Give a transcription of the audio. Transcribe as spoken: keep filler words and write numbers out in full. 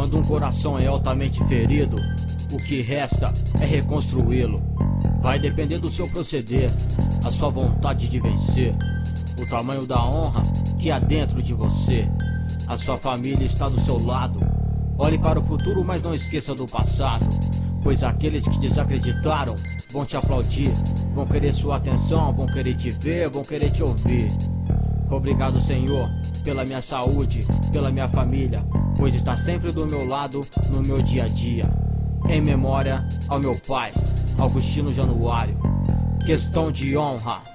Quando um coração é altamente ferido, o que resta é reconstruí-lo. Vai depender do seu proceder, a sua vontade de vencer, o tamanho da honra que há dentro de você. A sua família está do seu lado. Olhe para o futuro, mas não esqueça do passado, pois aqueles que desacreditaram vão te aplaudir, vão querer sua atenção, vão querer te ver, vão querer te ouvir. Obrigado, Senhor, pela minha saúde, pela minha família, pois está sempre do meu lado no meu dia a dia. Em memória ao meu pai, Augustino Januário. Questão de honra.